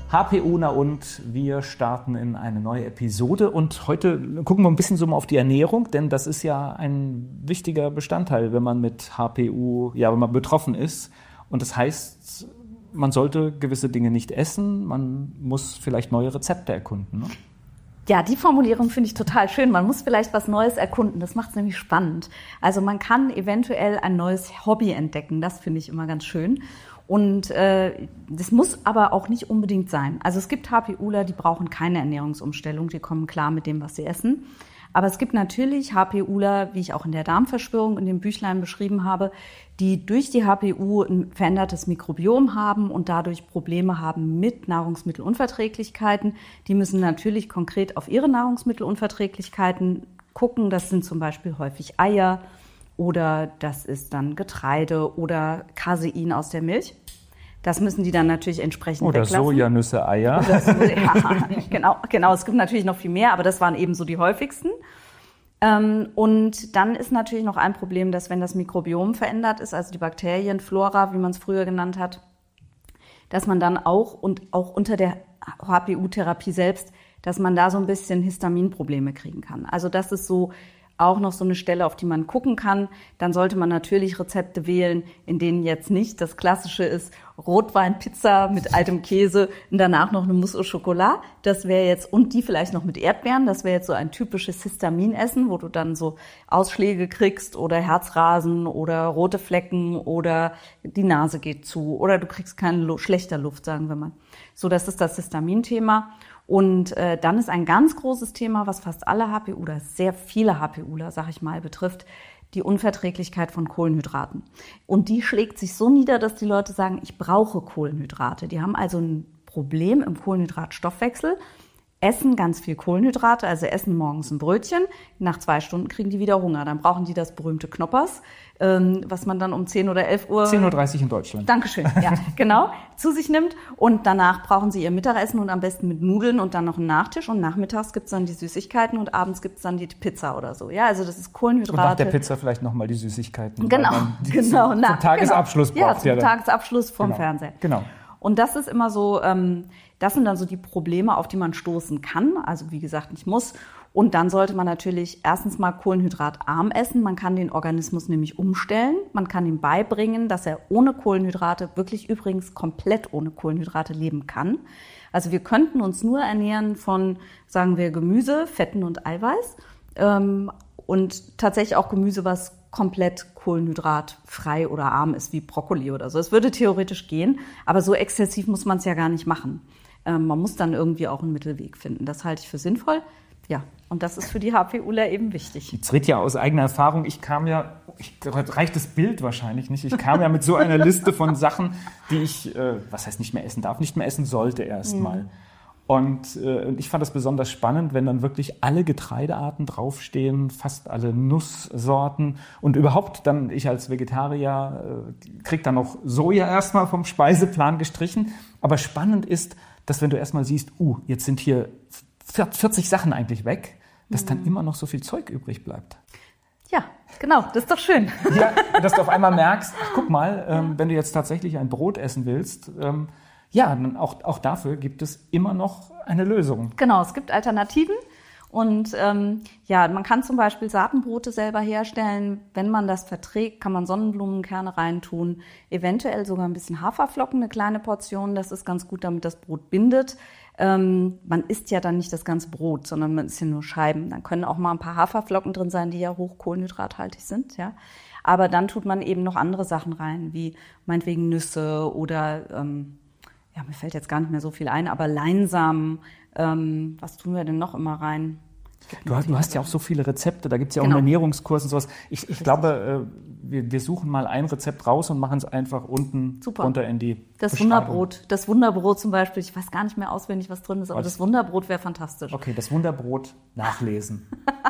HPU na und wir starten in eine neue Episode und heute gucken wir ein bisschen so mal auf die Ernährung, denn das ist ja ein wichtiger Bestandteil, wenn man mit HPU, wenn man betroffen ist. Und das heißt, man sollte gewisse Dinge nicht essen, man muss vielleicht neue Rezepte erkunden, ne? Ja, die Formulierung finde ich total schön. Man muss vielleicht was Neues erkunden. Das macht es nämlich spannend. Also man kann eventuell ein neues Hobby entdecken. Das finde ich immer ganz schön. Und das muss aber auch nicht unbedingt sein. Also es gibt HPUler, die brauchen keine Ernährungsumstellung. Die kommen klar mit dem, was sie essen. Aber es gibt natürlich HPUler, wie ich auch in der Darmverschwörung in dem Büchlein beschrieben habe, die durch die HPU ein verändertes Mikrobiom haben und dadurch Probleme haben mit Nahrungsmittelunverträglichkeiten. Die müssen natürlich konkret auf ihre Nahrungsmittelunverträglichkeiten gucken. Das sind zum Beispiel häufig Eier oder das ist dann Getreide oder Casein aus der Milch. Das müssen die dann natürlich entsprechend weglassen. Oder Sojanüsse, Eier. Genau. Es gibt natürlich noch viel mehr, aber das waren eben so die häufigsten. Und dann ist natürlich noch ein Problem, dass wenn das Mikrobiom verändert ist, also die Bakterienflora, wie man es früher genannt hat, dass man dann auch unter der HPU-Therapie selbst, dass man da so ein bisschen Histaminprobleme kriegen kann. Also das ist so auch noch so eine Stelle, auf die man gucken kann. Dann sollte man natürlich Rezepte wählen, in denen jetzt nicht das Klassische ist, Rotwein-Pizza mit altem Käse und danach noch eine Mousse au Chocolat. Das wäre jetzt, und die vielleicht noch mit Erdbeeren, das wäre jetzt so ein typisches Histaminessen, wo du dann so Ausschläge kriegst oder Herzrasen oder rote Flecken oder die Nase geht zu oder du kriegst keine schlechter Luft, sagen wir mal. So, das ist das Histaminthema. Und dann ist ein ganz großes Thema, was fast alle HPUler, sehr viele HPUler, sag ich mal, betrifft, die Unverträglichkeit von Kohlenhydraten. Und die schlägt sich so nieder, dass die Leute sagen, ich brauche Kohlenhydrate. Die haben also ein Problem im Kohlenhydratstoffwechsel, essen ganz viel Kohlenhydrate, also essen morgens ein Brötchen, nach 2 Stunden kriegen die wieder Hunger. Dann brauchen die das berühmte Knoppers, was man dann um 10 oder 11 Uhr... 10.30 Uhr in Deutschland. Dankeschön, ja, genau, zu sich nimmt. Und danach brauchen sie ihr Mittagessen und am besten mit Nudeln und dann noch einen Nachtisch. Und nachmittags gibt's dann die Süßigkeiten und abends gibt's dann die Pizza oder so. Ja, also das ist Kohlenhydrate. Und nach der Pizza vielleicht nochmal die Süßigkeiten. Genau. Zum Tagesabschluss braucht. Ja, zum Tagesabschluss vom Fernseher. Genau. Und das ist immer so, das sind dann so die Probleme, auf die man stoßen kann. Also wie gesagt, nicht muss. Und dann sollte man natürlich erstens mal kohlenhydratarm essen. Man kann den Organismus nämlich umstellen. Man kann ihm beibringen, dass er ohne Kohlenhydrate, wirklich übrigens komplett ohne Kohlenhydrate leben kann. Also wir könnten uns nur ernähren von, sagen wir, Gemüse, Fetten und Eiweiß. Und tatsächlich auch Gemüse, was komplett kohlenhydratfrei oder arm ist, wie Brokkoli oder so. Es würde theoretisch gehen, aber so exzessiv muss man es ja gar nicht machen. Man muss dann irgendwie auch einen Mittelweg finden. Das halte ich für sinnvoll. Ja, und das ist für die HPUler eben wichtig. Jetzt redet ja aus eigener Erfahrung. Reicht das Bild wahrscheinlich nicht. Ich kam ja mit so einer Liste von Sachen, die ich, was heißt nicht mehr essen darf, nicht mehr essen sollte erstmal. Und ich fand das besonders spannend, wenn dann wirklich alle Getreidearten draufstehen, fast alle Nusssorten und überhaupt dann, ich als Vegetarier krieg dann noch Soja erstmal vom Speiseplan gestrichen. Aber spannend ist, dass wenn du erstmal siehst, jetzt sind hier 40 Sachen eigentlich weg, dass dann immer noch so viel Zeug übrig bleibt. Ja, genau, das ist doch schön. Ja, dass du auf einmal merkst, guck mal, wenn du jetzt tatsächlich ein Brot essen willst, dann auch dafür gibt es immer noch eine Lösung. Genau, es gibt Alternativen und man kann zum Beispiel Saatenbrote selber herstellen. Wenn man das verträgt, kann man Sonnenblumenkerne reintun, eventuell sogar ein bisschen Haferflocken, eine kleine Portion. Das ist ganz gut, damit das Brot bindet. Man isst ja dann nicht das ganze Brot, sondern man isst ja nur Scheiben. Dann können auch mal ein paar Haferflocken drin sein, die ja hoch kohlenhydrathaltig sind, ja. Aber dann tut man eben noch andere Sachen rein, wie meinetwegen Nüsse oder mir fällt jetzt gar nicht mehr so viel ein, aber Leinsamen, was tun wir denn noch immer rein? Du hast ja auch so viele Rezepte, da gibt es ja auch einen Ernährungskurs und sowas. Ich glaube, wir suchen mal ein Rezept raus und machen es einfach unten runter in die Beschreibung. Das Wunderbrot zum Beispiel, ich weiß gar nicht mehr auswendig, was drin ist, aber das Wunderbrot wäre fantastisch. Okay, das Wunderbrot nachlesen.